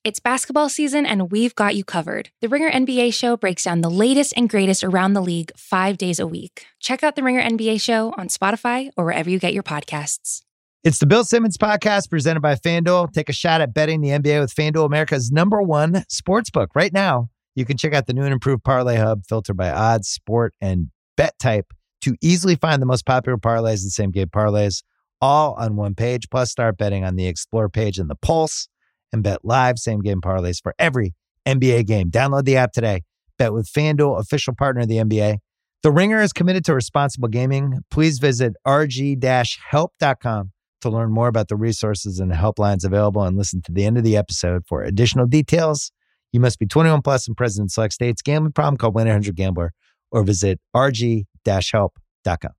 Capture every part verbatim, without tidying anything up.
It's basketball season, and we've got you covered. The Ringer N B A Show breaks down the latest and greatest around the league five days a week. Check out The Ringer N B A Show on Spotify or wherever you get your podcasts. It's the Bill Simmons Podcast presented by FanDuel. Take a shot at betting the N B A with FanDuel, America's number one sportsbook. Right now, you can check out the new and improved Parlay Hub, filtered by odds, sport, and bet type to easily find the most popular parlays and same-game parlays, all on one page. Plus, start betting on the Explore page and the Pulse, and bet live same-game parlays for every N B A game. Download the app today. Bet with FanDuel, official partner of the N B A. The Ringer is committed to responsible gaming. Please visit r g dash help dot com to learn more about the resources and helplines available, and listen to the end of the episode for additional details. You must be twenty-one plus and present in select states. Gambling problem? Call one eight hundred gambler or visit r g dash help dot com.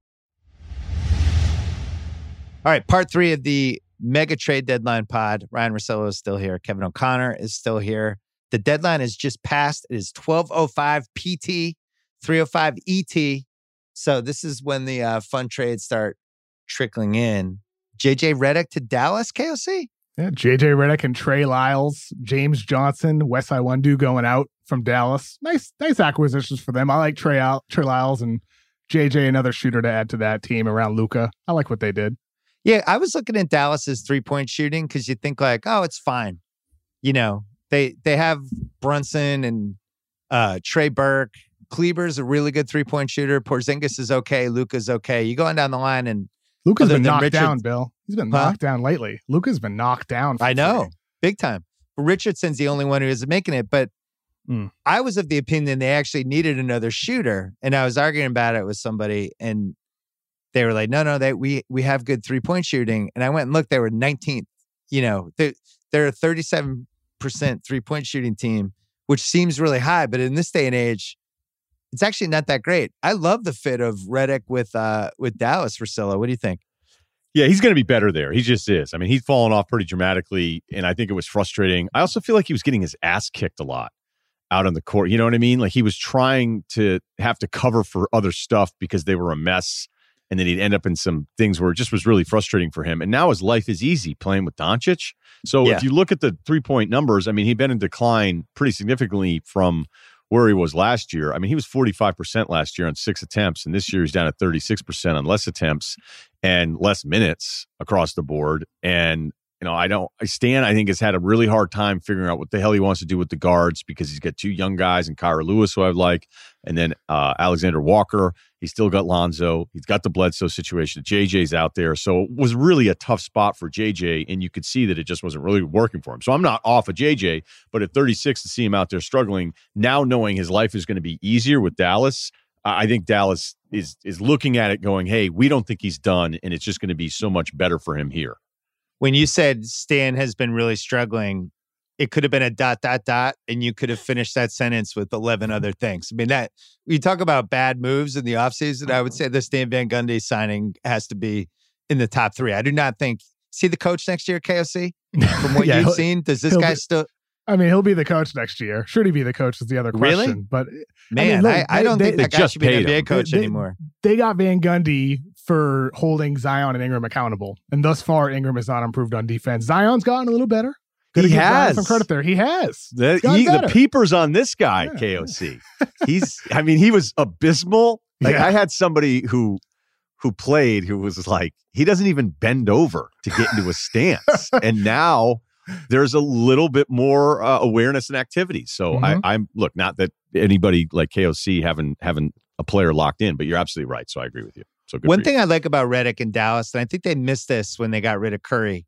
All right, part three of the mega trade deadline pod. Ryan Russillo is still here. Kevin O'Connor is still here. The deadline is just passed. It is twelve oh five P T, three oh five E T. So this is when the uh, fun trades start trickling in. J J Redick to Dallas, K O C? Yeah, J J Redick and Trey Lyles, James Johnson, Wes Iwundu going out from Dallas. Nice nice acquisitions for them. I like Trey, Al- Trey Lyles and J J, another shooter to add to that team around Luka. I like what they did. Yeah, I was looking at Dallas's three-point shooting because you think like, oh, it's fine. You know, they they have Brunson and uh, Trey Burke. Kleber's a really good three-point shooter. Porzingis is okay. Luka's okay. You go on down the line and Luka's been knocked Richard, down, Bill. He's been huh? knocked down lately. Luka's been knocked down. I know. Free. Big time. But Richardson's the only one who isn't making it. But mm. I was of the opinion they actually needed another shooter. And I was arguing about it with somebody, and they were like, no, no, they, we we have good three-point shooting. And I went and looked. They were nineteenth. You know, they, they're a thirty-seven percent three-point shooting team, which seems really high. But in this day and age, it's actually not that great. I love the fit of Redick with uh, with Dallas, Russillo. What do you think? Yeah, he's going to be better there. He just is. I mean, he's fallen off pretty dramatically, and I think it was frustrating. I also feel like he was getting his ass kicked a lot out on the court. You know what I mean? Like he was trying to have to cover for other stuff because they were a mess, and then he'd end up in some things where it just was really frustrating for him. And now his life is easy playing with Doncic. So yeah. If you look at the three-point numbers, I mean, he'd been in decline pretty significantly from where he was last year. I mean, he was forty-five percent last year on six attempts, and this year he's down at thirty-six percent on less attempts and less minutes across the board. And, you know, I don't, Stan, I think, has had a really hard time figuring out what the hell he wants to do with the guards because he's got two young guys and Kyra Lewis, who I like, and then uh, Alexander Walker. He's still got Lonzo. He's got the Bledsoe situation. J J's out there. So it was really a tough spot for J J, and you could see that it just wasn't really working for him. So I'm not off of J J, but at thirty-six to see him out there struggling, now knowing his life is going to be easier with Dallas, I think Dallas is is looking at it going, hey, we don't think he's done, and it's just going to be so much better for him here. When you said Stan has been really struggling, it could have been a dot, dot, dot, and you could have finished that sentence with eleven other things. I mean, that we talk about bad moves in the offseason. I would say the Stan Van Gundy signing has to be in the top three. I do not think, see the coach next year, K O C? From what yeah, you've seen, does this guy be, still... I mean, he'll be the coach next year. Should he be the coach is the other question. Really? But Man, I, mean, look, I, I don't they, think that guy should be an N B A coach they, anymore. They got Van Gundy for holding Zion and Ingram accountable. And thus far, Ingram has not improved on defense. Zion's gotten a little better. He has some credit there. He has. The, he, the peepers on this guy, yeah. K O C. He's, I mean, he was abysmal. Like yeah. I had somebody who who played who was like, he doesn't even bend over to get into a stance. And now there's a little bit more uh, awareness and activity. So mm-hmm. I, I'm look, not that anybody like K O C having having a player locked in, but you're absolutely right. So I agree with you. So good One for thing you. I like about Redick and Dallas, and I think they missed this when they got rid of Curry,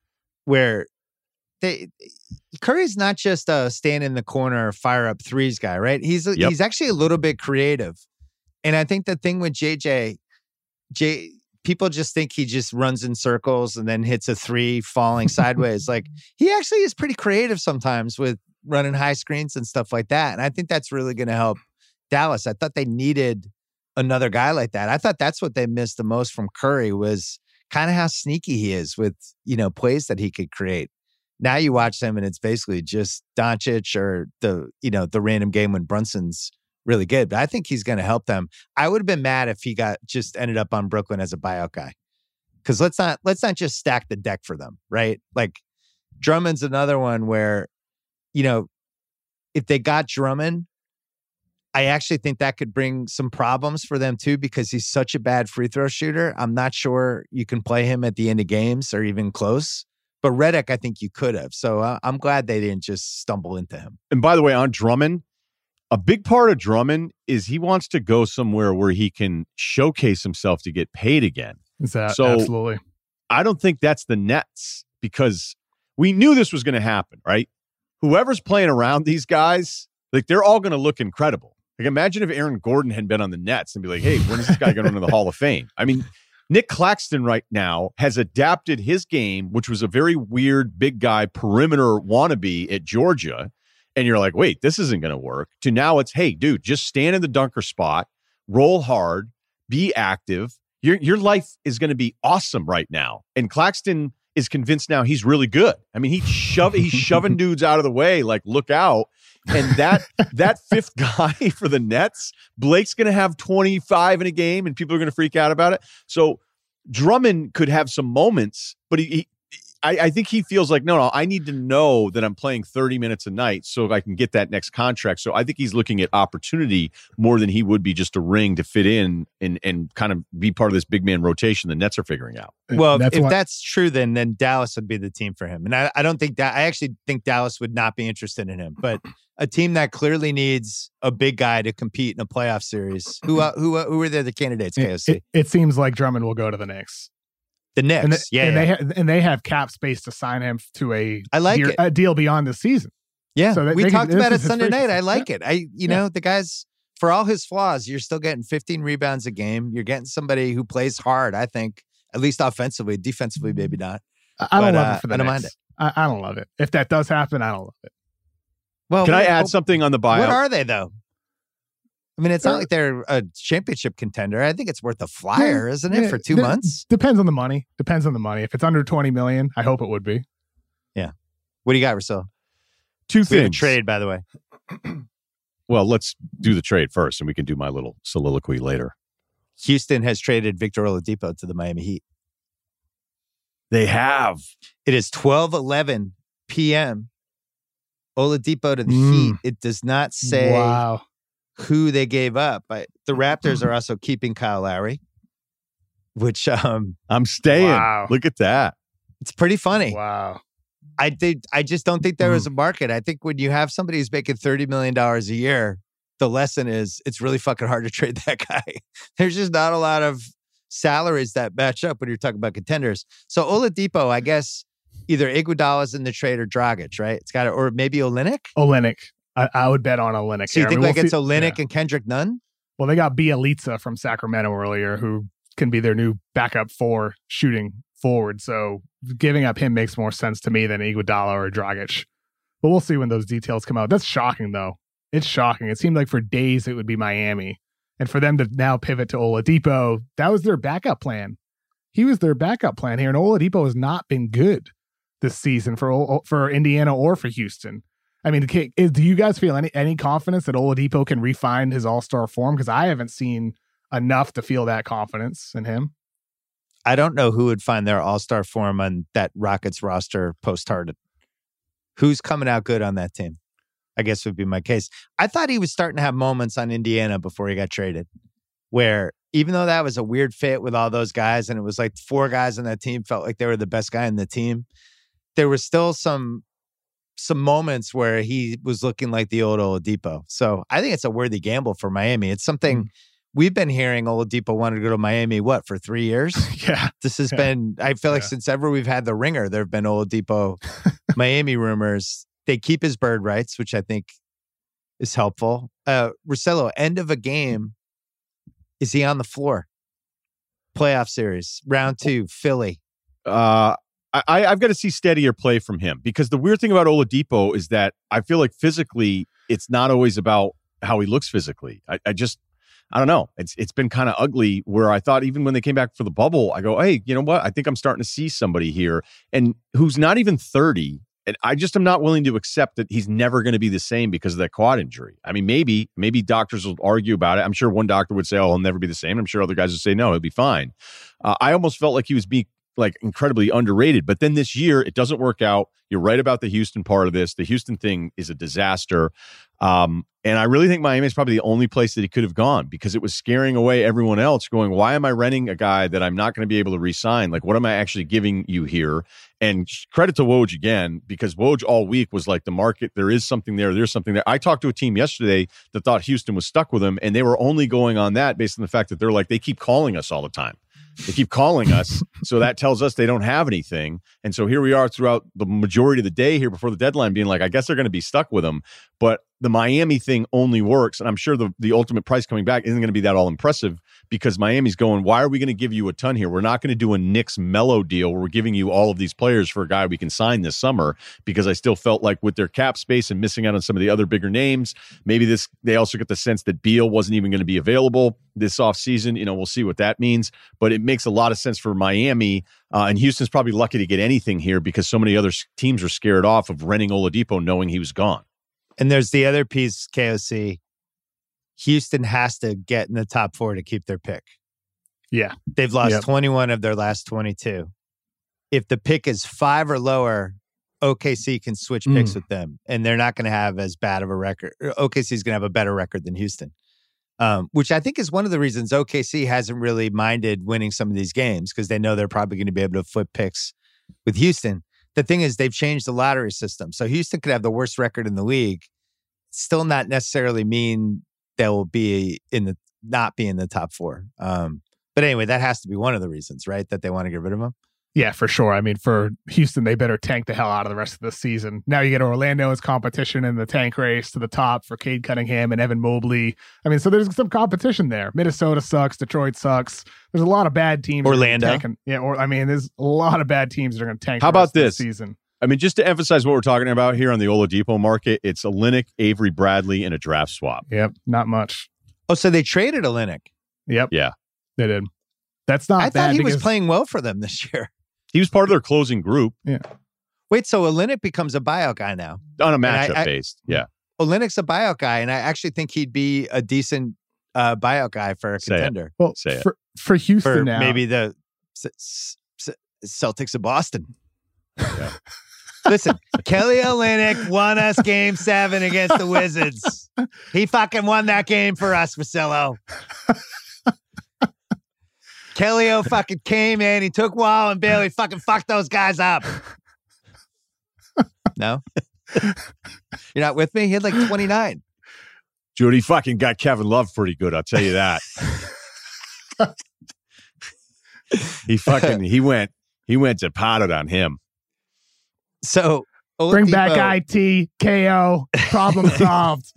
where They, Curry's not just a stand in the corner, fire up threes guy, right? He's yep. he's actually a little bit creative, and I think the thing with J J, J people just think he just runs in circles and then hits a three falling sideways. Like he actually is pretty creative sometimes with running high screens and stuff like that, and I think that's really going to help Dallas. I thought they needed another guy like that. I thought that's what they missed the most from Curry was kind of how sneaky he is with, you know, plays that he could create. Now you watch them and it's basically just Doncic or the, you know, the random game when Brunson's really good. But I think he's going to help them. I would have been mad if he got just ended up on Brooklyn as a buyout guy. Because let's not let's not just stack the deck for them, right? Like Drummond's another one where you know, if they got Drummond, I actually think that could bring some problems for them too, because he's such a bad free throw shooter. I'm not sure you can play him at the end of games or even close. But Redick, I think you could have. So uh, I'm glad they didn't just stumble into him. And by the way, on Drummond, a big part of Drummond is he wants to go somewhere where he can showcase himself to get paid again. That, so absolutely. I don't think that's the Nets, because we knew this was going to happen, right? Whoever's playing around these guys, like they're all going to look incredible. Like, imagine if Aaron Gordon had been on the Nets and be like, hey, when is this guy going into the Hall of Fame? I mean, Nick Claxton right now has adapted his game, which was a very weird big guy perimeter wannabe at Georgia. And you're like, wait, this isn't going to work. To now it's, hey, dude, just stand in the dunker spot, roll hard, be active. Your, your life is going to be awesome right now. And Claxton is convinced now he's really good. I mean, he's, shove, he's shoving dudes out of the way, like, look out. And that that fifth guy for the Nets, Blake's going to have twenty-five in a game, and people are going to freak out about it. So Drummond could have some moments, but he, he I, I think he feels like, no, no, I need to know that I'm playing thirty minutes a night so I can get that next contract. So I think he's looking at opportunity more than he would be just a ring to fit in and and kind of be part of this big man rotation the Nets are figuring out. Well, that's if why- that's true, then then Dallas would be the team for him. And I, I don't think that I actually think Dallas would not be interested in him. But a team that clearly needs a big guy to compete in a playoff series. Who uh, who uh, who are there the candidates? K O C. It, it, it seems like Drummond will go to the Knicks. The Knicks, and, they, yeah, and yeah. they ha- and they have cap space to sign him to a I like deal, it. a deal beyond the season. Yeah, So they- we they can- talked this about it is his Sunday free night. I season. like it. I, you Yeah. know, the guy's, for all his flaws, you're still getting fifteen rebounds a game. You're getting somebody who plays hard. I think, at least offensively, defensively, maybe not. I, I don't But, love uh, it for the I don't Knicks. mind it. I, I don't love it. If that does happen, I don't love it. Well, Can I what- add what- something on the buyout? What are they though? I mean, it's not They're- like they're a championship contender. I think it's worth a flyer, isn't it, Yeah, for two de- months? Depends on the money. Depends on the money. If it's under twenty million, I hope it would be. What do you got, Russell? Two We have a things. trade, by the way. Well, let's do the trade first, and we can do my little soliloquy later. Houston has traded Victor Oladipo to the Miami Heat. They have. It is twelve eleven p.m. Oladipo to the Mm. Heat. It does not say Wow. who they gave up. But the Raptors are also keeping Kyle Lowry, which um, I'm staying. Wow. Look at that. it's pretty funny. Wow. I think I just don't think there is a market. I think when you have somebody who's making thirty million dollars a year, the lesson is it's really fucking hard to trade that guy. There's just not a lot of salaries that match up when you're talking about contenders. So Oladipo, I guess either Iguodala's in the trade or Dragic, right? It's got to, or maybe Olynyk. Olenek. I, I would bet on Olenek. So you here. I think mean, like we'll it's see- Olynyk yeah. and Kendrick Nunn? Well, they got Bielitsa from Sacramento earlier, who can be their new backup four shooting forward. So giving up him makes more sense to me than Iguodala or Dragic. But we'll see when those details come out. That's shocking, though. It's shocking. It seemed like for days it would be Miami. And for them to now pivot to Oladipo, that was their backup plan. He was their backup plan here. And Oladipo has not been good this season for for Indiana or for Houston. I mean, is, do you guys feel any, any confidence that Oladipo can refine his all-star form? Because I haven't seen enough to feel that confidence in him. I don't know who would find their all-star form on that Rockets roster post-Harden. Who's coming out good on that team? I guess would be my case. I thought he was starting to have moments on Indiana before he got traded, where even though that was a weird fit with all those guys, and it was like four guys on that team felt like they were the best guy in the team, there was still some some moments where he was looking like the old Oladipo. So I think it's a worthy gamble for Miami. It's something mm. we've been hearing. Oladipo wanted to go to Miami, what, for three years? Yeah. This has yeah. been, I feel like yeah. since ever we've had the Ringer, there have been Oladipo Miami rumors. They keep his bird rights, which I think is helpful. Uh, Russillo, end of a game. Is he on the floor? Playoff series, round two, Philly. Uh, I, I've got to see steadier play from him, because the weird thing about Oladipo is that I feel like physically, it's not always about how he looks physically. I, I just, I don't know. It's It's been kind of ugly, where I thought even when they came back for the bubble, I go, hey, you know what? I think I'm starting to see somebody here, and who's not even thirty. And I just am not willing to accept that he's never going to be the same because of that quad injury. I mean, maybe, maybe doctors will argue about it. I'm sure one doctor would say, oh, he'll never be the same. I'm sure other guys would say, no, he'll be fine. Uh, I almost felt like he was being like incredibly underrated. But then this year, it doesn't work out. You're right about the Houston part of this. The Houston thing is a disaster. Um, and I really think Miami is probably the only place that he could have gone because it was scaring away everyone else going, why am I renting a guy that I'm not going to be able to re-sign? Like, what am I actually giving you here? And credit to Woj again, because Woj all week was like, the market, there is something there. There's something there. I talked to a team yesterday that thought Houston was stuck with him, and they were only going on that based on the fact that they're like, they keep calling us all the time. They keep calling us. So that tells us they don't have anything. And so here we are throughout the majority of the day here before the deadline being like, I guess they're going to be stuck with him. But the Miami thing only works. And I'm sure the, the ultimate price coming back isn't going to be that all impressive because Miami's going, why are we going to give you a ton here? We're not going to do a Knicks Melo deal where we're giving you all of these players for a guy we can sign this summer, because I still felt like with their cap space and missing out on some of the other bigger names, maybe this, they also get the sense that Beal wasn't even going to be available this offseason. You know, we'll see what that means, but it makes a lot of sense for Miami. Uh, and Houston's probably lucky to get anything here because so many other teams are scared off of renting Oladipo knowing he was gone. And there's the other piece, K O C. Houston has to get in the top four to keep their pick. Yeah. They've lost yep. twenty-one of their last twenty-two. If the pick is five or lower, O K C can switch picks mm. with them, and they're not going to have as bad of a record. O K C is going to have a better record than Houston, um, which I think is one of the reasons O K C hasn't really minded winning some of these games because they know they're probably going to be able to flip picks with Houston. The thing is, they've changed the lottery system. So Houston could have the worst record in the league, still not necessarily mean they'll be in the not be in the top four. Um, but anyway, that has to be one of the reasons, right? That they want to get rid of him. Yeah, for sure. I mean, for Houston, they better tank the hell out of the rest of the season. Now you get Orlando as competition in the tank race to the top for Cade Cunningham and Evan Mobley. I mean, so there's some competition there. Minnesota sucks. Detroit sucks. There's a lot of bad teams. Orlando. Tanking. Yeah, or I mean, there's a lot of bad teams that are going to tank How the rest about this of the season. I mean, just to emphasize what we're talking about here on the Oladipo market, it's Olynyk, Avery Bradley, and a draft swap. Yep, not much. Oh, so they traded Olynyk. Yep. Yeah. They did. That's not I bad. thought he because... was playing well for them this year. He was part of their closing group. Yeah. Wait, so Olynyk becomes a buyout guy now? On a matchup I, I, based. Yeah. Olynyk's a buyout guy, and I actually think he'd be a decent uh, buyout guy for a Say contender. It. Well, Say for, it. for Houston for now. maybe the C- C- Celtics of Boston. Yeah. Listen, Kelly Olynyk won us game seven against the Wizards. He fucking won that game for us, Vasillo. Kelly O fucking came in. He took Wall and Bill. He fucking fucked those guys up. No? You're not with me? He had like twenty-nine. Judy fucking got Kevin Love pretty good, I'll tell you that. he fucking, he went, he went to potted on him. So, Oladipo, bring back I T, K O, problem solved.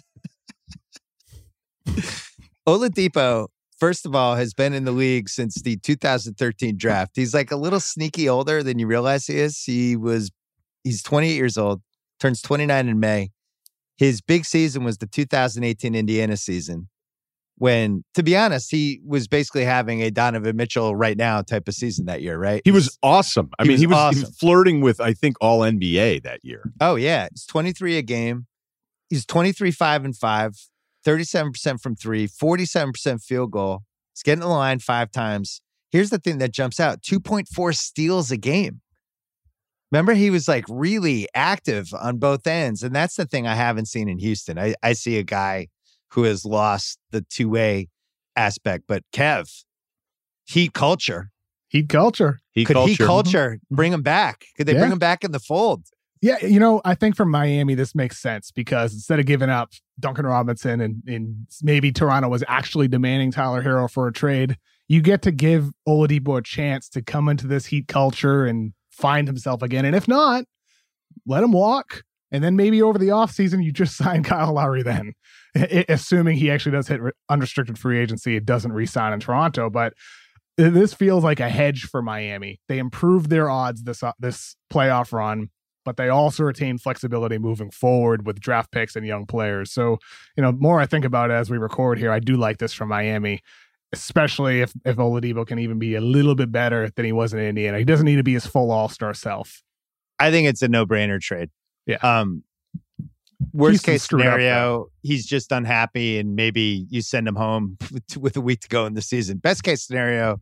Oladipo, first of all, has been in the league since the two thousand thirteen draft. He's like a little sneaky older than you realize he is. He was, he's twenty-eight years old, turns twenty-nine in May. His big season was the two thousand eighteen Indiana season when, to be honest, he was basically having a Donovan Mitchell right now type of season that year, right? He was awesome. I he mean, was he was, awesome. he was flirting with, I think, all N B A that year. Oh, yeah. It's twenty-three a game. He's twenty-three, five, and five, thirty-seven percent from three, forty-seven percent field goal. He's getting to the line five times. Here's the thing that jumps out. two point four steals a game. Remember, he was like really active on both ends. And that's the thing I haven't seen in Houston. I, I see a guy who has lost the two-way aspect. But Kev, Heat culture. Heat culture. Heat Could culture. Heat culture bring him back? Could they Yeah. bring him back in the fold? Yeah, you know, I think for Miami, this makes sense because instead of giving up Duncan Robinson and, and maybe Toronto was actually demanding Tyler Herro for a trade, you get to give Oladipo a chance to come into this Heat culture and find himself again. And if not, let him walk. And then maybe over the offseason, you just sign Kyle Lowry then, I- assuming he actually does hit re- unrestricted free agency. It doesn't re-sign in Toronto. But this feels like a hedge for Miami. They improved their odds this uh, this playoff run, but they also retain flexibility moving forward with draft picks and young players. So, you know, more I think about it as we record here, I do like this from Miami, especially if, if Oladipo can even be a little bit better than he was in Indiana. He doesn't need to be his full all-star self. I think it's a no-brainer trade. Yeah. Um, worst Houston case screwed up, scenario, he's just unhappy and maybe you send him home with, with a week to go in the season. Best case scenario,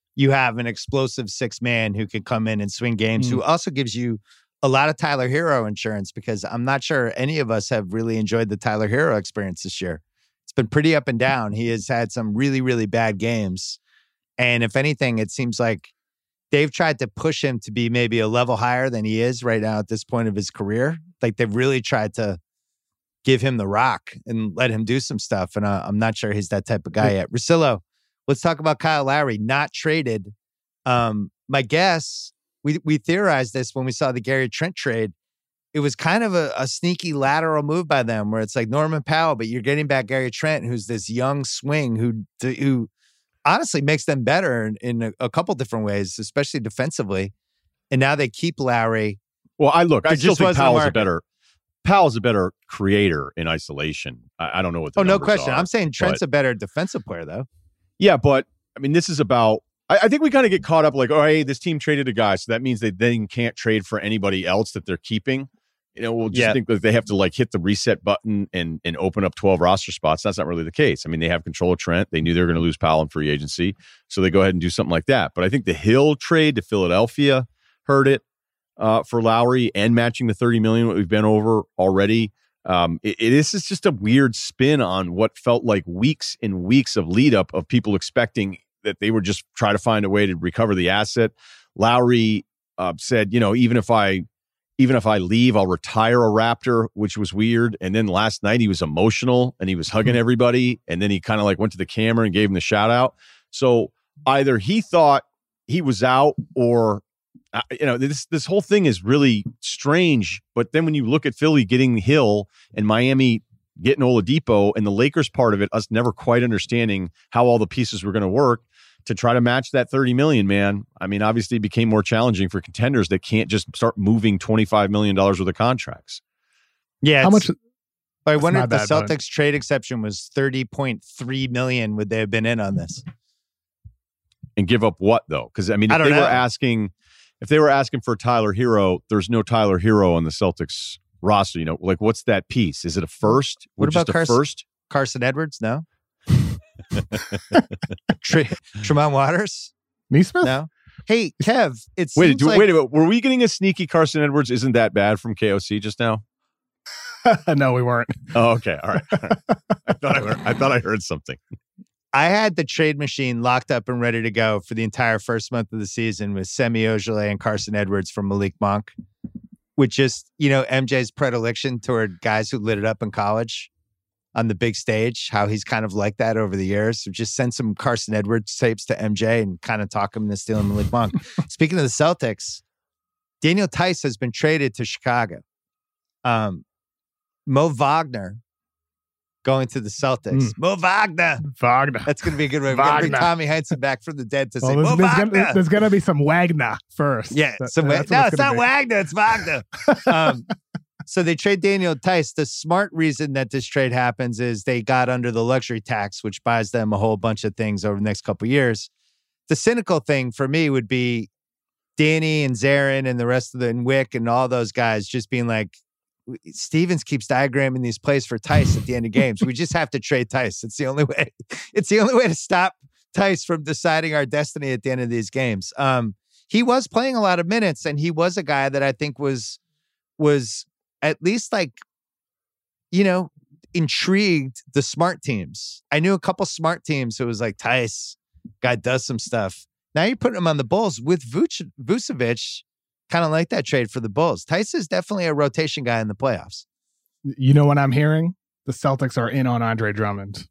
you have an explosive six man who can come in and swing games, mm. who also gives you a lot of Tyler Hero insurance, because I'm not sure any of us have really enjoyed the Tyler Hero experience this year. It's been pretty up and down. He has had some really, really bad games. And if anything, it seems like they've tried to push him to be maybe a level higher than he is right now at this point of his career. Like they've really tried to give him the rock and let him do some stuff. And uh, I'm not sure he's that type of guy yet. Russillo, let's talk about Kyle Lowry, not traded. Um, my guess, we we theorized this when we saw the Gary Trent trade. It was kind of a, a sneaky lateral move by them where it's like Norman Powell, but you're getting back Gary Trent, who's this young swing who who honestly makes them better in, in a, a couple different ways, especially defensively. And now they keep Lowry. Well, I look, I still think Powell's a better Powell's a better creator in isolation. I, I don't know what the Oh, no numbers question. are, I'm saying Trent's but, a better defensive player, though. Yeah, but I mean, this is about I, I think we kind of get caught up like, oh, hey, this team traded a guy, so that means they then can't trade for anybody else that they're keeping. You know, we'll just yeah. think that they have to like hit the reset button and and open up twelve roster spots. That's not really the case. I mean, they have control of Trent. They knew they were going to lose Powell in free agency, so they go ahead and do something like that. But I think the Hill trade to Philadelphia hurt it uh, for Lowry, and matching the thirty million dollars what we've been over already. Um, it, it is just a weird spin on what felt like weeks and weeks of lead up of people expecting that they would just try to find a way to recover the asset. Lowry uh, said, you know, even if I Even if I leave, I'll retire a Raptor, which was weird. And then last night he was emotional and he was hugging everybody. And then he kind of like went to the camera and gave him the shout out. So either he thought he was out or, uh, you know, this this whole thing is really strange. But then when you look at Philly getting Hill and Miami getting Oladipo and the Lakers part of it, us never quite understanding how all the pieces were going to work to try to match that thirty million, man. I mean, obviously it became more challenging for contenders that can't just start moving twenty-five million dollars worth of contracts. Yeah. How much? I wonder if the Celtics bad. trade exception was thirty point three million. Would they have been in on this? And give up what though? Because I mean, if I they know. were asking, if they were asking for Tyler Hero, there's no Tyler Hero on the Celtics roster. You know, like what's that piece? Is it a first? What We're about just Carson, a first? Carson Edwards? No. Tre- Tremont Waters? Neesmith? No. Hey, Kev, it wait, seems do, like... wait a minute. Were we getting a sneaky Carson Edwards? Isn't that bad from K O C just now? No, we weren't. Oh, okay. All right. All right. I thought I, heard, I thought I heard something. I had the trade machine locked up and ready to go for the entire first month of the season with Semi Ojeleye and Carson Edwards from Malik Monk, with just, you know, M J's predilection toward guys who lit it up in college on the big stage, how he's kind of like that over the years. So just send some Carson Edwards tapes to M J and kind of talk him into stealing Malik Monk. Speaking of the Celtics, Daniel Theis has been traded to Chicago. Um, Mo Wagner going to the Celtics. Mm. Mo Wagner. Wagner. That's going to be a good way. We're going to bring Tommy Heinsohn back from the dead to well, say, there's, Mo there's Wagner. Gonna, there's going to be some Wagner first. Yeah. That, some, that's no, it's, it's not be. Wagner. It's Wagner. um, so they trade Daniel Theis. The smart reason that this trade happens is they got under the luxury tax, which buys them a whole bunch of things over the next couple of years. The cynical thing for me would be Danny and Zarin and the rest of the and Wick and all those guys just being like, Stevens keeps diagramming these plays for Theis at the end of games. We just have to trade Theis. It's the only way. It's the only way to stop Theis from deciding our destiny at the end of these games. Um, he was playing a lot of minutes, and he was a guy that I think was was at least like, you know, intrigued the smart teams. I knew a couple smart teams who was like, Theis, guy does some stuff. Now you're putting him on the Bulls with Vuce- Vucevic. Kind of like that trade for the Bulls. Theis is definitely a rotation guy in the playoffs. You know what I'm hearing? The Celtics are in on Andre Drummond.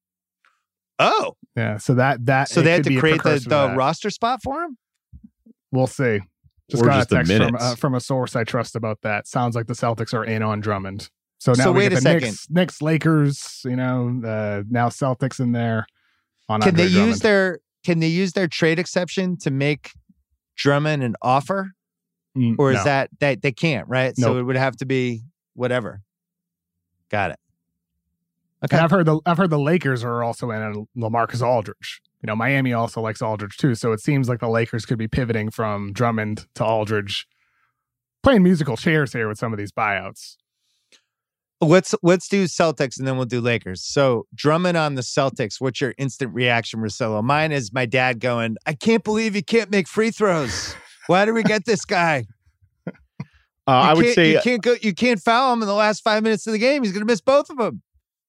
Oh. Yeah, so that... that so they had to create the, the roster spot for him? We'll see. Just or got just a text from, uh, from a source I trust about that. Sounds like the Celtics are in on Drummond. So now so we wait get a the second. Knicks, Knicks, Lakers, you know, uh, now Celtics in there on Can Andre they Drummond. use their Can they use their trade exception to make Drummond an offer? Mm, or is no. that, that they can't, right? Nope. So it would have to be whatever. Got it. Okay. And I've heard the I've heard the Lakers are also in on LaMarcus Aldridge. You know, Miami also likes Aldridge too. So it seems like the Lakers could be pivoting from Drummond to Aldridge, playing musical chairs here with some of these buyouts. Let's let's do Celtics and then we'll do Lakers. So Drummond on the Celtics. What's your instant reaction, Russillo? Mine is my dad going, "I can't believe he can't make free throws. Why do we get this guy? Uh, I would say you can't go. You can't foul him in the last five minutes of the game. He's going to miss both of them."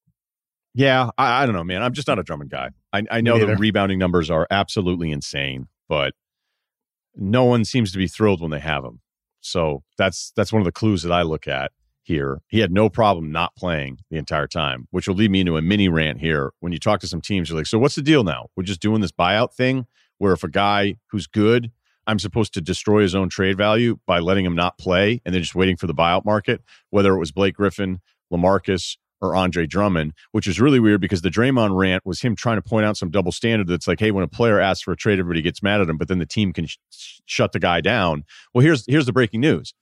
Yeah, I, I don't know, man. I'm just not a Drummond guy. I, I know the rebounding numbers are absolutely insane, but no one seems to be thrilled when they have him. So that's that's one of the clues that I look at here. He had no problem not playing the entire time, which will lead me into a mini rant here. When you talk to some teams, you're like, so what's the deal now? We're just doing this buyout thing where if a guy who's good, I'm supposed to destroy his own trade value by letting him not play and then just waiting for the buyout market, whether it was Blake Griffin, LaMarcus, or Andre Drummond, which is really weird because the Draymond rant was him trying to point out some double standard that's like, hey, when a player asks for a trade, everybody gets mad at him, but then the team can sh- shut the guy down. Well, here's here's the breaking news.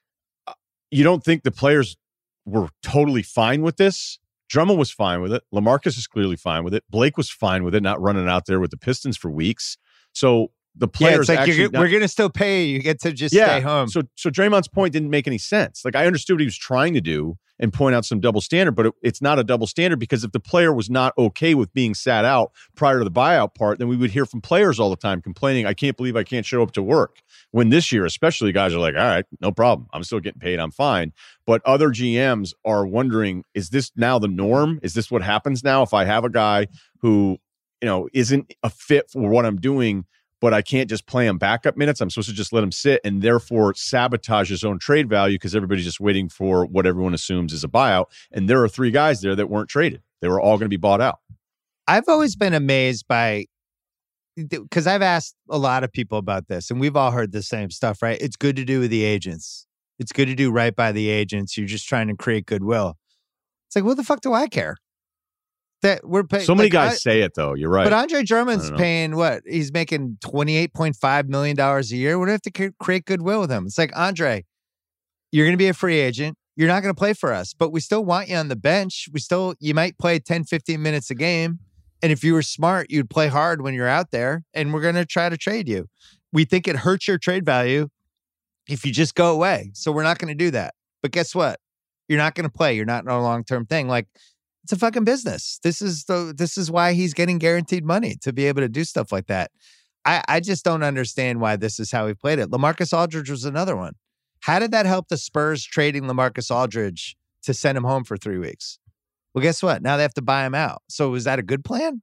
You don't think the players were totally fine with this? Drummond was fine with it. LaMarcus is clearly fine with it. Blake was fine with it, not running out there with the Pistons for weeks. So the players yeah, it's like actually... You're, not, we're going to still pay you. You get to just yeah, stay home. So, so Draymond's point didn't make any sense. Like, I understood what he was trying to do and point out some double standard, but it, it's not a double standard because if the player was not okay with being sat out prior to the buyout part, then we would hear from players all the time complaining, I can't believe I can't show up to work. When this year, especially, guys are like, all right, no problem. I'm still getting paid. I'm fine. But other G Ms are wondering, is this now the norm? Is this what happens now if I have a guy who, you know, isn't a fit for what I'm doing, but I can't just play him backup minutes? I'm supposed to just let him sit and therefore sabotage his own trade value because everybody's just waiting for what everyone assumes is a buyout. And there are three guys there that weren't traded. They were all going to be bought out. I've always been amazed by, because I've asked a lot of people about this and we've all heard the same stuff, right? It's good to do with the agents. It's good to do right by the agents. You're just trying to create goodwill. It's like, what the fuck do I care? That we're paying. So many like, guys I, say it though. You're right. But Andre Drummond's paying what? He's making twenty-eight point five million dollars a year. We have to create goodwill with him. It's like, Andre, you're going to be a free agent. You're not going to play for us, but we still want you on the bench. We still, you might play ten, fifteen minutes a game. And if you were smart, you'd play hard when you're out there and we're going to try to trade you. We think it hurts your trade value if you just go away. So we're not going to do that. But guess what? You're not going to play. You're not in a long-term thing. Like, it's a fucking business. This is the this is why he's getting guaranteed money to be able to do stuff like that. I, I just don't understand why this is how he played it. LaMarcus Aldridge was another one. How did that help the Spurs trading LaMarcus Aldridge to send him home for three weeks? Well, guess what? Now they have to buy him out. So was that a good plan?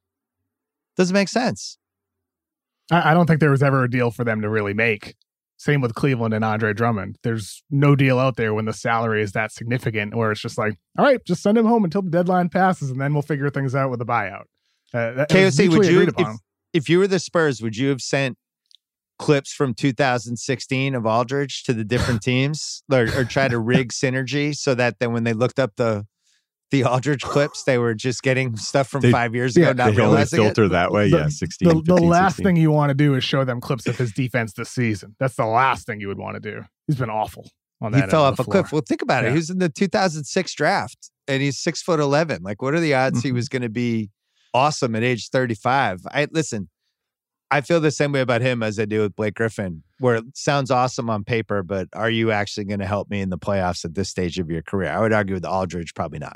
Doesn't make sense. I, I don't think there was ever a deal for them to really make. Same with Cleveland and Andre Drummond. There's no deal out there when the salary is that significant where it's just like, all right, just send him home until the deadline passes and then we'll figure things out with the buyout. Uh, K O C, would you, if, if you were the Spurs, would you have sent clips from two thousand sixteen of Aldridge to the different teams or, or try to rig synergy so that then when they looked up the the Aldridge clips, they were just getting stuff from they, five years ago, yeah, not they only filter it. that way. The, yeah, sixteen. The, fifteen, the last sixteen. thing you want to do is show them clips of his defense this season. That's the last thing you would want to do. He's been awful on that. He fell off a floor. cliff. Well, think about yeah. it. He was in the two thousand six draft, and he's six foot eleven. Like, what are the odds mm-hmm. he was going to be awesome at age thirty-five? I listen. I feel the same way about him as I do with Blake Griffin, where it sounds awesome on paper, but are you actually going to help me in the playoffs at this stage of your career? I would argue with Aldridge, probably not.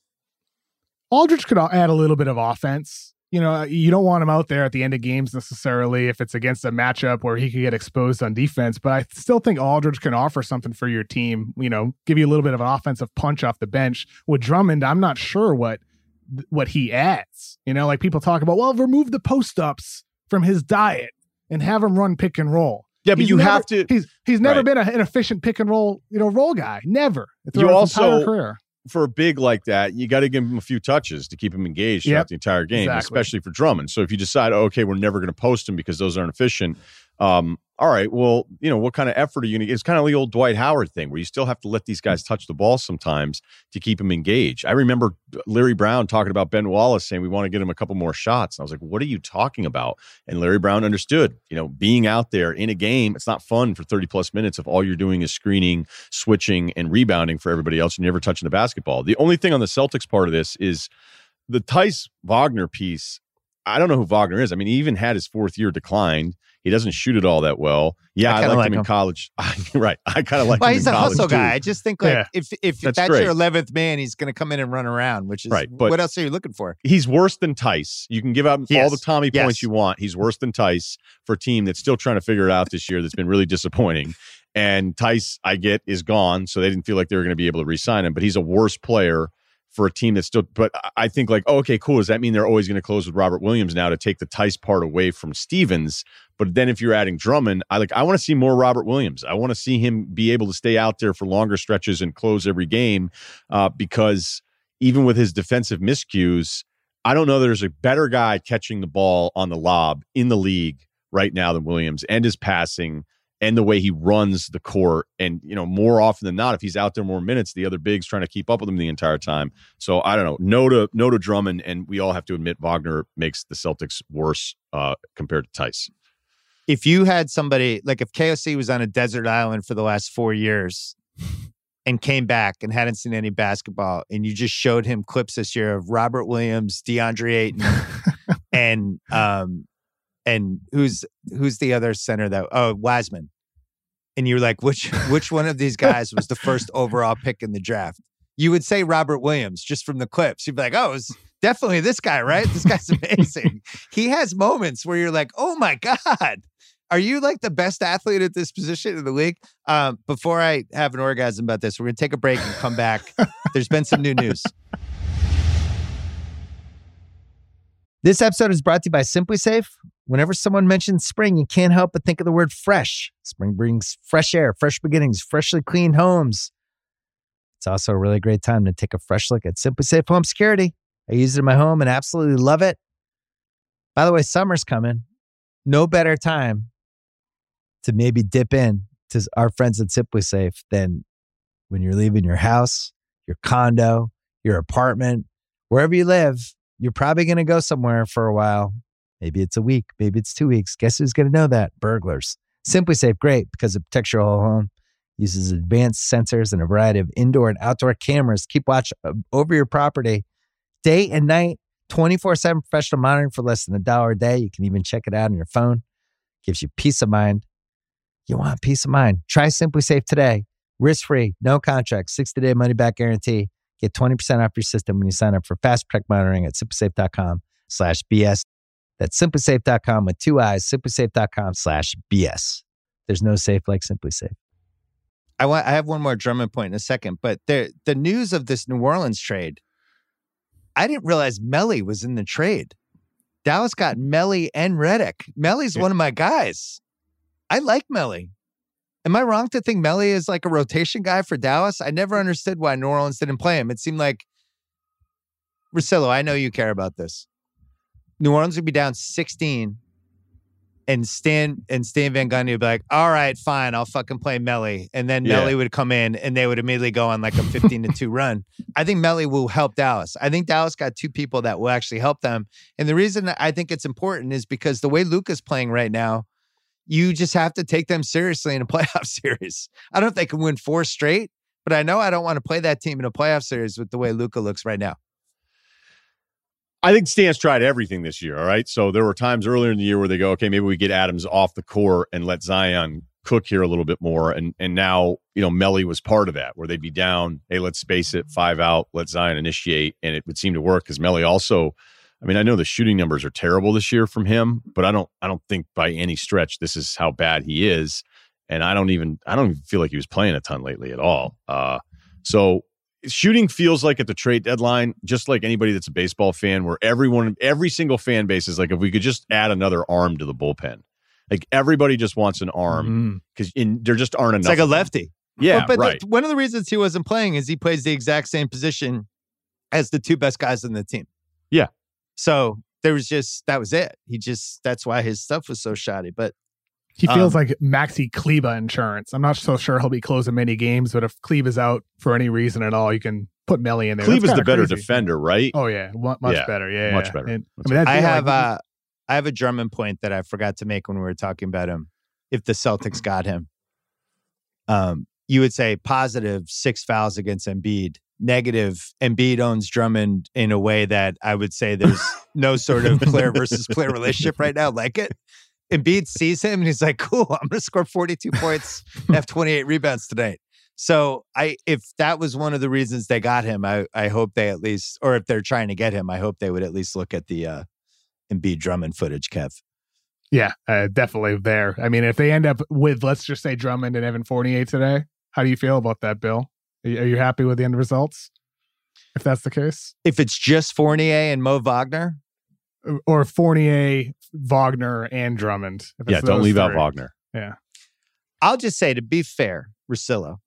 Aldridge could add a little bit of offense. You know, you don't want him out there at the end of games necessarily if it's against a matchup where he could get exposed on defense. But I still think Aldridge can offer something for your team, you know, give you a little bit of an offensive punch off the bench. With Drummond, I'm not sure what what he adds. You know, like people talk about, well, remove the post-ups from his diet and have him run pick and roll. Yeah, but he's you never, have to. He's he's never right. been a, an efficient pick and roll, you know, roll guy. Never. You also, career. for a big like that, you got to give him a few touches to keep him engaged throughout yep, the entire game, exactly. especially for Drummond. So if you decide, oh, okay, we're never going to post him because those aren't efficient. Um, all right, well, you know, what kind of effort are you going to? It's kind of the old Dwight Howard thing where you still have to let these guys touch the ball sometimes to keep them engaged. I remember Larry Brown talking about Ben Wallace saying we want to get him a couple more shots. And I was like, what are you talking about? And Larry Brown understood, you know, being out there in a game, it's not fun for thirty plus minutes if all you're doing is screening, switching, and rebounding for everybody else and you're never touching the basketball. The only thing on the Celtics part of this is the Theis Wagner piece. I don't know who Wagner is. I mean, he even had his fourth year declined. He doesn't shoot it all that well. Yeah, I, I liked like him, him in college. Right. I kind of like well, him he's in a college hustle too. guy. I just think like yeah. if if that's, that's your eleventh man, he's going to come in and run around, which is right. But what else are you looking for? He's worse than Tice. You can give out yes. all the Tommy yes. points you want. He's worse than Tice for a team that's still trying to figure it out this year. That's been really disappointing. And Tice, I get, is gone, so they didn't feel like they were going to be able to re-sign him. But he's a worse player for a team that's still. But I think like, oh, okay, cool. Does that mean they're always going to close with Robert Williams now to take the Tice part away from Stevens? But then if you're adding Drummond, I like. I want to see more Robert Williams. I want to see him be able to stay out there for longer stretches and close every game, uh, because even with his defensive miscues, I don't know there's a better guy catching the ball on the lob in the league right now than Williams, and his passing and the way he runs the court. And, you know, more often than not, if he's out there more minutes, the other big's trying to keep up with him the entire time. So I don't know. No to no to Drummond, and we all have to admit Wagner makes the Celtics worse uh, compared to Tice. If you had somebody, like if K O C was on a desert island for the last four years and came back and hadn't seen any basketball, and you just showed him clips this year of Robert Williams, DeAndre Ayton, and um, and who's who's the other center that oh Wiseman, and you're like, which which one of these guys was the first overall pick in the draft? You would say Robert Williams just from the clips. You'd be like, oh, it's definitely this guy, right? This guy's amazing. He has moments where you're like, oh my God, are you like the best athlete at this position in the league? Um, before I have an orgasm about this, we're going to take a break and come back. There's been some new news. This episode is brought to you by Simply Safe. Whenever someone mentions spring, you can't help but think of the word fresh. Spring brings fresh air, fresh beginnings, freshly cleaned homes. It's also a really great time to take a fresh look at Simply Safe Home Security. I use it in my home and absolutely love it. By the way, summer's coming. No better time to maybe dip in to our friends at Simply Safe than when you're leaving your house, your condo, your apartment, wherever you live. You're probably going to go somewhere for a while. Maybe it's a week. Maybe it's two weeks. Guess who's going to know that? Burglars. Simply Safe, great because it protects your whole home. Uses advanced sensors and a variety of indoor and outdoor cameras. Keep watch over your property day and night. twenty-four seven professional monitoring for less than a dollar a day. You can even check it out on your phone. Gives you peace of mind. You want peace of mind. Try Simply Safe today. Risk-free, no contract, sixty-day money-back guarantee. Get twenty percent off your system when you sign up for Fast Protect Monitoring at simplysafe.com slash BS. That's simplysafe.com with two eyes, simplysafe.com slash BS. There's no safe like Simply Safe. I want. I have one more Drummond point in a second, but the the news of this New Orleans trade, I didn't realize Melly was in the trade. Dallas got Melly and Redick. Melly's yeah. one of my guys. I like Melly. Am I wrong to think Melly is like a rotation guy for Dallas? I never understood why New Orleans didn't play him. It seemed like, Russillo, I know you care about this. New Orleans would be down sixteen, and Stan and Stan Van Gundy would be like, all right, fine, I'll fucking play Melly. And then yeah. Melly would come in and they would immediately go on like a fifteen to two run. I think Melly will help Dallas. I think Dallas got two people that will actually help them. And the reason I think it's important is because the way Luka's playing right now, you just have to take them seriously in a playoff series. I don't know if they can win four straight, but I know I don't want to play that team in a playoff series with the way Luka looks right now. I think Stan's tried everything this year, all right? So there were times earlier in the year where they go, okay, maybe we get Adams off the court and let Zion cook here a little bit more. And and now, you know, Melly was part of that, where they'd be down, hey, let's space it, five out, let Zion initiate. And it would seem to work because Melly also, I mean, I know the shooting numbers are terrible this year from him, but I don't I don't think by any stretch this is how bad he is. And I don't even, I don't even feel like he was playing a ton lately at all. Uh, so shooting feels like at the trade deadline, just like anybody that's a baseball fan, where everyone, every single fan base is like, if we could just add another arm to the bullpen. Like everybody just wants an arm because mm-hmm. there just aren't enough. It's like a lefty. Yeah, but, but right. The, one of the reasons he wasn't playing is he plays the exact same position as the two best guys in the team. Yeah. So there was just, that was it. He just, that's why his stuff was so shoddy. But he feels um, like Maxi Kleber insurance. I'm not so sure he'll be closing many games, but if Kleber's out for any reason at all, you can put Melly in there. Kleber's the better crazy. defender, right? Oh yeah, much yeah, better. Yeah, much yeah. better. And, I, mean, I have like, uh, I have a Drummond point that I forgot to make when we were talking about him. If the Celtics got him, um, you would say positive six fouls against Embiid. Negative, Embiid owns Drummond in a way that I would say there's no sort of player versus player relationship right now like it. Embiid sees him and he's like, cool, I'm going to score forty-two points, have twenty-eight rebounds tonight. So I, if that was one of the reasons they got him, I, I hope they at least, or if they're trying to get him, I hope they would at least look at the uh, Embiid Drummond footage, Kev. Yeah, uh, definitely there. I mean, if they end up with, let's just say Drummond and Evan Fournier today, how do you feel about that, Bill? Are you, are you happy with the end results? If that's the case? If it's just Fournier and Mo Wagner? Or Fournier, Wagner, and Drummond. Yeah, don't leave three. out Wagner. Yeah. I'll just say, to be fair, Russillo,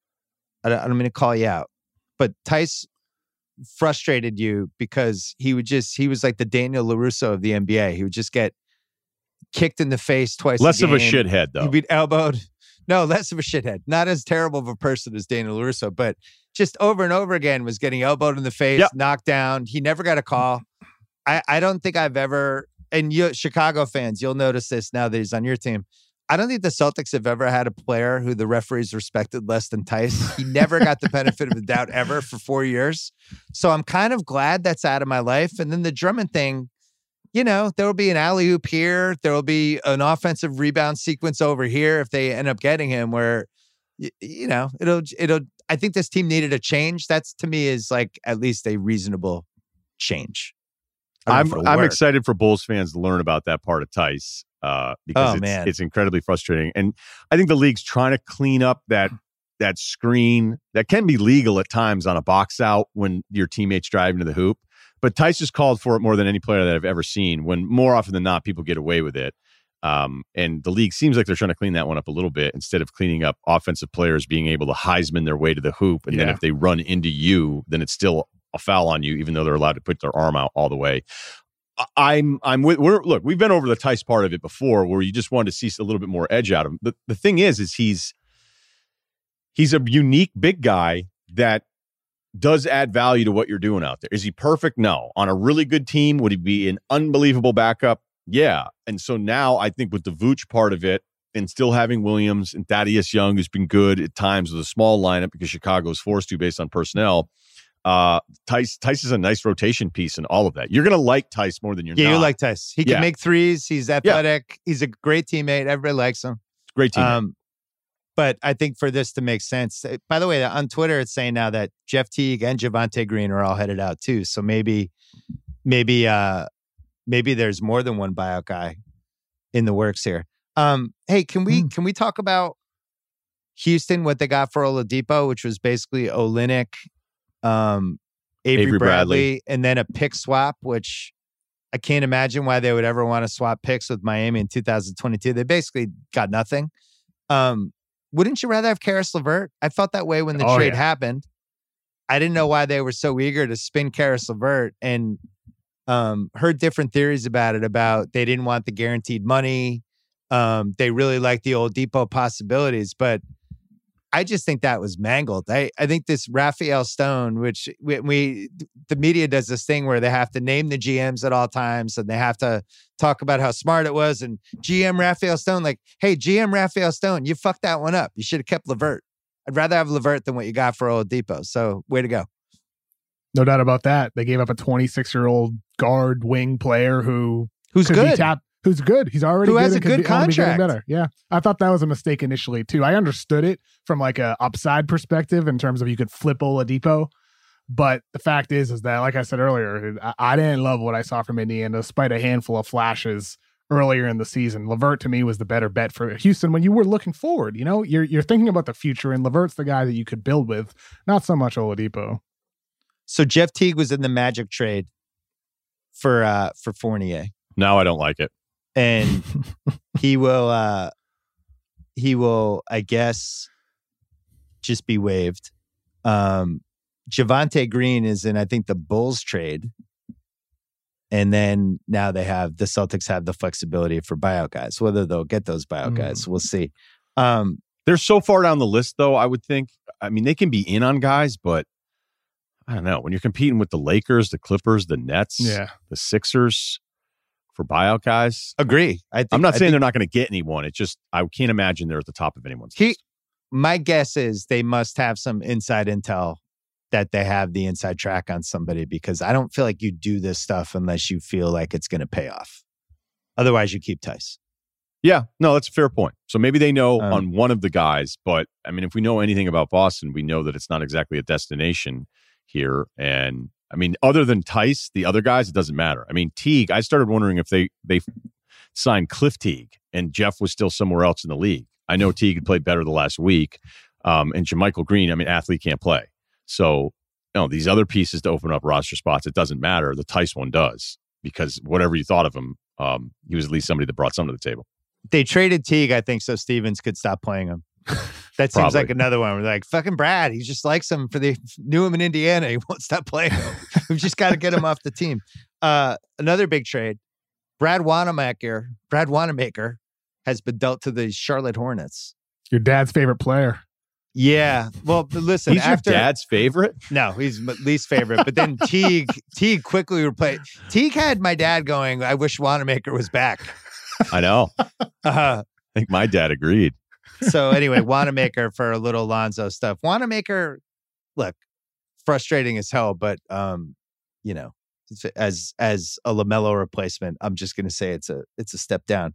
I don't, I don't mean to call you out, but Tice frustrated you because he would just, he was like the Daniel LaRusso of the N B A. He would just get kicked in the face twice Less a game. of a shithead, though. He'd be elbowed. No, less of a shithead. Not as terrible of a person as Daniel LaRusso, but just over and over again was getting elbowed in the face, yep. knocked down. He never got a call. I, I don't think I've ever, and you Chicago fans, you'll notice this now that he's on your team. I don't think the Celtics have ever had a player who the referees respected less than Tice. He never got the benefit of the doubt ever for four years. So I'm kind of glad that's out of my life. And then the Drummond thing, you know, there will be an alley-oop here. There will be an offensive rebound sequence over here if they end up getting him where, you, you know, it'll, it'll, I think this team needed a change. That's to me is like at least a reasonable change. I'm I'm excited for Bulls fans to learn about that part of Tice uh, because oh, it's, man. it's incredibly frustrating. And I think the league's trying to clean up that that screen that can be legal at times on a box out when your teammate's driving to the hoop. But Tice has called for it more than any player that I've ever seen, when more often than not, people get away with it. Um, and the league seems like they're trying to clean that one up a little bit instead of cleaning up offensive players being able to Heisman their way to the hoop. And yeah. then if they run into you, then it's still a foul on you, even though they're allowed to put their arm out all the way. I'm, I'm with, we're, look, we've been over the Tice part of it before where you just wanted to see a little bit more edge out of him. The, the thing is, is he's, he's a unique big guy that does add value to what you're doing out there. Is he perfect? No. On a really good team, would he be an unbelievable backup? Yeah. And so now I think with the Vooch part of it and still having Williams and Thaddeus Young, who's been good at times with a small lineup because Chicago is forced to based on personnel, Uh, Tice Tice is a nice rotation piece in all of that. You're going to like Tice more than you're yeah, not. you like Tice. He can yeah. make threes. He's athletic. Yeah. He's a great teammate. Everybody likes him. Great teammate. Um, but I think for this to make sense, by the way, on Twitter, it's saying now that Jeff Teague and Javonte Green are all headed out too. So maybe, maybe, uh, maybe there's more than one buyout guy in the works here. Um, hey, can we, mm. can we talk about Houston, what they got for Oladipo, which was basically Olynyk, um, Avery, Avery Bradley, Bradley, and then a pick swap, which I can't imagine why they would ever want to swap picks with Miami in two thousand twenty-two. They basically got nothing. Um, wouldn't you rather have Karis LeVert? I felt that way when the oh, trade yeah. happened. I didn't know why they were so eager to spin Karis LeVert, and um, heard different theories about it, about they didn't want the guaranteed money. Um, they really liked the Oladipo possibilities, but I just think that was mangled. I, I think this Raphael Stone, which we, we the media does this thing where they have to name the G Ms at all times and they have to talk about how smart it was. And G M Raphael Stone, like, hey, G M Raphael Stone, you fucked that one up. You should have kept LeVert. I'd rather have LeVert than what you got for Oladipo. So way to go. No doubt about that. They gave up a twenty-six-year-old guard wing player who who's good. Tap, who's good. He's already who good has a good be, contract. Better. Yeah, I thought that was a mistake initially too. I understood it from like a upside perspective in terms of you could flip Oladipo, but the fact is, is that like I said earlier, I, I didn't love what I saw from Indiana, despite a handful of flashes earlier in the season. LeVert to me was the better bet for Houston when you were looking forward. You know, you're you're thinking about the future, and LeVert's the guy that you could build with, not so much Oladipo. So Jeff Teague was in the Magic trade for uh, for Fournier. No, I don't like it. And he will, uh, he will, I guess, just be waived. Um, Javonte Green is in, I think, the Bulls trade. And then now they have, the Celtics have the flexibility for buyout guys. Whether they'll get those buyout mm. guys, we'll see. Um, They're so far down the list, though, I would think. I mean, they can be in on guys, but I don't know. When you're competing with the Lakers, the Clippers, the Nets, yeah. the Sixers for buyout guys. Agree. I think, I'm not I saying think, they're not going to get anyone. It's just, I can't imagine they're at the top of anyone's he, list. My guess is they must have some inside intel that they have the inside track on somebody, because I don't feel like you do this stuff unless you feel like it's going to pay off. Otherwise, you keep Tice. Yeah, no, that's a fair point. So maybe they know Um, on one of the guys, but I mean, if we know anything about Boston, we know that it's not exactly a destination here. And I mean, other than Tice, the other guys, it doesn't matter. I mean, Teague, I started wondering if they they signed Cliff Teague and Jeff was still somewhere else in the league. I know Teague had played better the last week. Um, and JaMychal Green, I mean, athlete can't play. So, you know, these other pieces to open up roster spots, it doesn't matter. The Tice one does, because whatever you thought of him, um, he was at least somebody that brought something to the table. They traded Teague, I think, so Stevens could stop playing him. That seems Probably. like another one. We're like, fucking Brad, he just likes him for the knew him in Indiana. He won't stop playing him. We've just got to get him off the team. Uh, another big trade. Brad Wanamaker, Brad Wanamaker has been dealt to the Charlotte Hornets. Your dad's favorite player. Yeah. Well, but listen, He's after your dad's favorite? no, he's my least favorite. But then Teague, Teague quickly replaced. Teague had my dad going, I wish Wanamaker was back. I know. Uh, I think my dad agreed. so anyway, Wanamaker for a little Lonzo stuff. Wanamaker, look, frustrating as hell, but um, you know, as as a LaMelo replacement, I'm just going to say it's a it's a step down.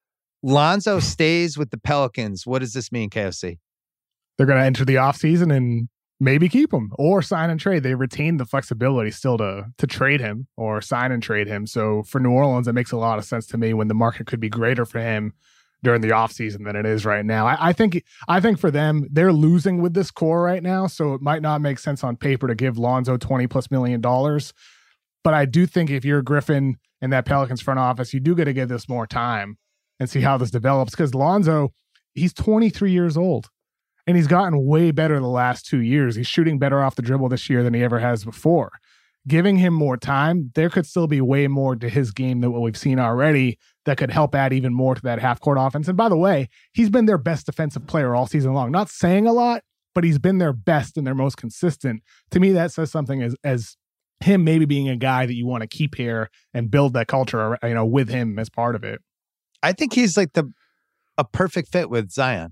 Lonzo stays with the Pelicans. What does this mean, K O C? They're going to enter the offseason and maybe keep him or sign and trade. They retain the flexibility still to to trade him or sign and trade him. So for New Orleans, it makes a lot of sense to me when the market could be greater for him during the offseason than it is right now. I, I think I think for them, they're losing with this core right now, so it might not make sense on paper to give Lonzo twenty plus million dollars. But I do think if you're Griffin and that Pelicans front office, you do get to give this more time and see how this develops, because Lonzo, he's twenty-three years old. And he's gotten way better the last two years. He's shooting better off the dribble this year than he ever has before. Giving him more time, there could still be way more to his game than what we've seen already that could help add even more to that half-court offense. And by the way, he's been their best defensive player all season long. Not saying a lot, but he's been their best and their most consistent. To me, that says something as as him maybe being a guy that you want to keep here and build that culture, you know, with him as part of it. I think he's like the a perfect fit with Zion.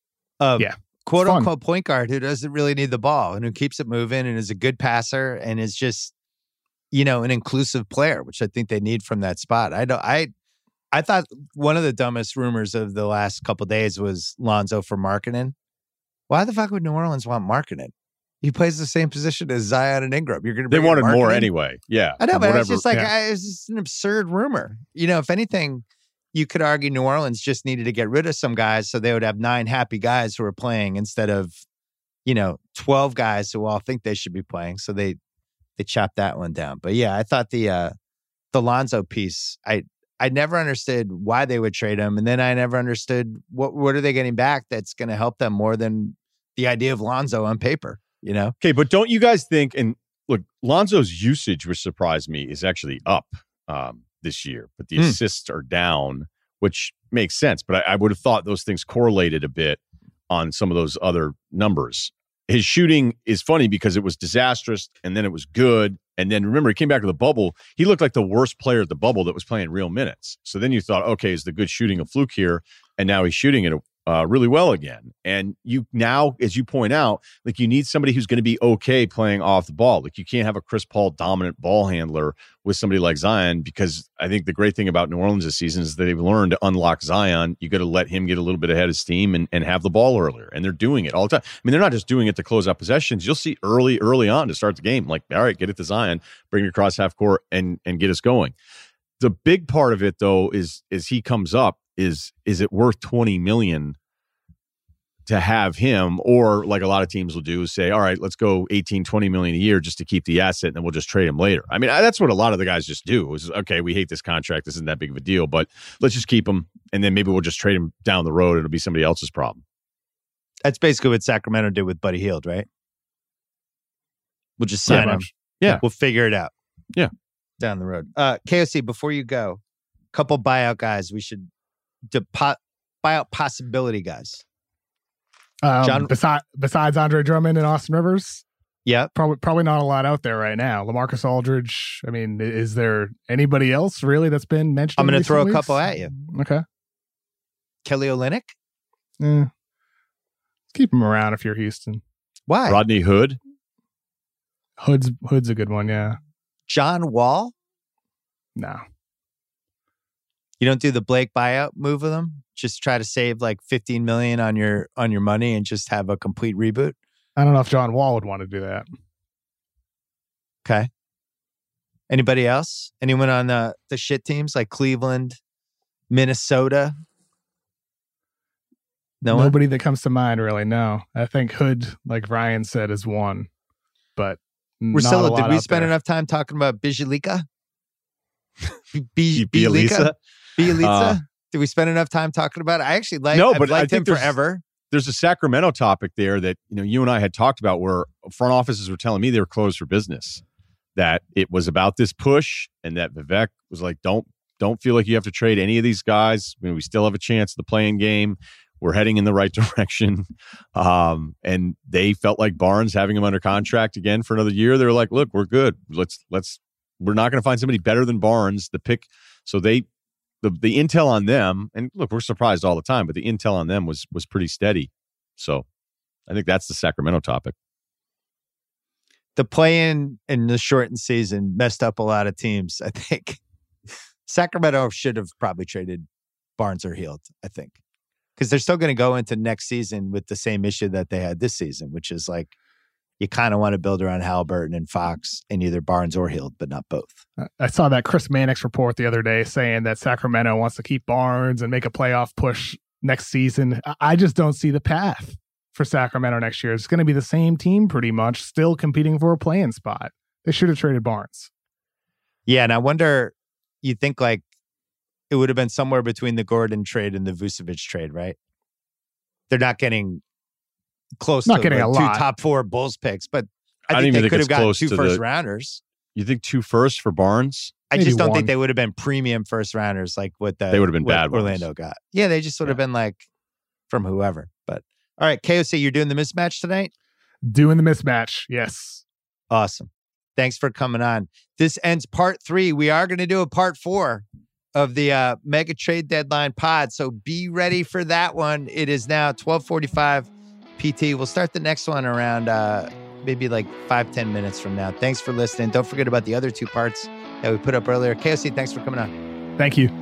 Uh, yeah. Quote Fun. unquote point guard who doesn't really need the ball and who keeps it moving and is a good passer and is just, you know, an inclusive player, which I think they need from that spot. I don't, I, I thought one of the dumbest rumors of the last couple of days was Lonzo for Markkanen. Why the fuck would New Orleans want Markkanen? He plays the same position as Zion and Ingram. You're going to They wanted more anyway. Yeah. I know, but whatever. it's just like yeah. I, it's just an absurd rumor. You know, if anything, you could argue New Orleans just needed to get rid of some guys so they would have nine happy guys who are playing instead of, you know, twelve guys who all think they should be playing. So they they chopped that one down. But yeah, I thought the uh, the Lonzo piece, I I never understood why they would trade him, and then I never understood what what are they getting back that's going to help them more than the idea of Lonzo on paper. You know? Okay, but don't you guys think? And look, Lonzo's usage, which surprised me, is actually up. Um, this year, but the mm. assists are down, which makes sense. But I, I would have thought those things correlated a bit on some of those other numbers. His shooting is funny because it was disastrous and then it was good. And then remember, he came back to the bubble. He looked like the worst player at the bubble that was playing real minutes. So then you thought, okay, is the good shooting a fluke here? And now he's shooting it uh, really well again. And you now, as you point out, like you need somebody who's going to be okay playing off the ball. Like you can't have a Chris Paul dominant ball handler with somebody like Zion, because I think the great thing about New Orleans this season is that they've learned to unlock Zion. You got to let him get a little bit ahead of steam and, and have the ball earlier. And they're doing it all the time. I mean, they're not just doing it to close out possessions. You'll see early, early on to start the game. Like, all right, get it to Zion, bring it across half court and, and get us going. The big part of it though, is, is he comes up, is, is it worth twenty million to have him? Or like a lot of teams will do is say, all right, let's go eighteen, twenty million a year just to keep the asset and then we'll just trade him later. I mean, that's what a lot of the guys just do is, okay, we hate this contract. This isn't that big of a deal, but let's just keep him. And then maybe we'll just trade him down the road. It'll be somebody else's problem. That's basically what Sacramento did with Buddy Hield, right? We'll just sign yeah, him. Yeah. We'll figure it out. Yeah. Down the road. Uh, K O C, before you go, couple buyout guys we should depo- buyout possibility guys. Um, John, besides besides Andre Drummond and Austin Rivers, yeah, probably probably not a lot out there right now. LaMarcus Aldridge. I mean, is there anybody else really that's been mentioned? I'm going to throw a weeks? couple at you. Okay, Kelly Olynyk. Eh, keep him around if you're Houston. Why? Rodney Hood. Hood's Hood's a good one. Yeah. John Wall. No. You don't do the Blake buyout move with them? Just try to save like fifteen million on your on your money and just have a complete reboot? I don't know if John Wall would want to do that. Okay. Anybody else? Anyone on the, the shit teams like Cleveland, Minnesota? No Nobody one? that comes to mind, really, no. I think Hood, like Ryan said, is one. But Russillo, did we spend there. enough time talking about Bijalika? Bijalika? Bijalika? Uh, did we spend enough time talking about it? I actually like no, I've but liked I him think forever. There's a Sacramento topic there that you know you and I had talked about where front offices were telling me they were closed for business. That it was about this push and that Vivek was like, don't don't feel like you have to trade any of these guys. I mean, we still have a chance at the playing game. We're heading in the right direction. Um, and they felt like Barnes having him under contract again for another year. They were like, look, we're good. Let's let's we're not going to find somebody better than Barnes. The pick. So they the the intel on them, and look, we're surprised all the time, but the intel on them was was pretty steady. So I think that's the Sacramento topic. The play-in and the shortened season messed up a lot of teams, I think. Sacramento should have probably traded Barnes or Hield, I think. Because they're still going to go into next season with the same issue that they had this season, which is like you kind of want to build around Halliburton and Fox in either Barnes or Hield, but not both. I saw that Chris Mannix report the other day saying that Sacramento wants to keep Barnes and make a playoff push next season. I just don't see the path for Sacramento next year. It's going to be the same team pretty much, still competing for a play-in spot. They should have traded Barnes. Yeah, and I wonder, you think like it would have been somewhere between the Gordon trade and the Vucevic trade, right? They're not getting close not to getting like a two lot. top four Bulls picks, but I, I think they think could have gotten two first the, rounders. You think two firsts for Barnes? I Maybe just don't one. think they would have been premium first rounders like what the They would have been bad Orlando ones. got. Yeah, they just would have Yeah. been like from whoever. But all right, K O C, you're doing the mismatch tonight? Doing the mismatch, yes. Awesome. Thanks for coming on. This ends part three. We are going to do a part four of the uh, Mega Trade Deadline pod. So be ready for that one. It is now twelve forty-five P T. We'll start the next one around uh, maybe like five, ten minutes from now. Thanks for listening. Don't forget about the other two parts that we put up earlier. K O C, thanks for coming on. Thank you.